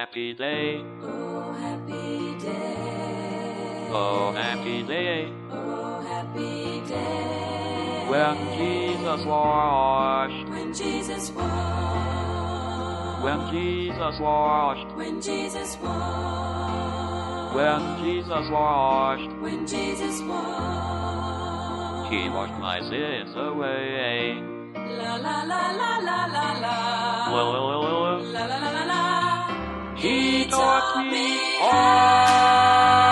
happy day. Oh, happy day. Oh, happy day. Oh, happy day. When Jesus washed. When Jesus washed. When Jesus washed. When Jesus washed. When Jesus washed. When Jesus washed. He washed my sins away. La la la la la la la. La, la, la, la, la. La la la la la. He taught me all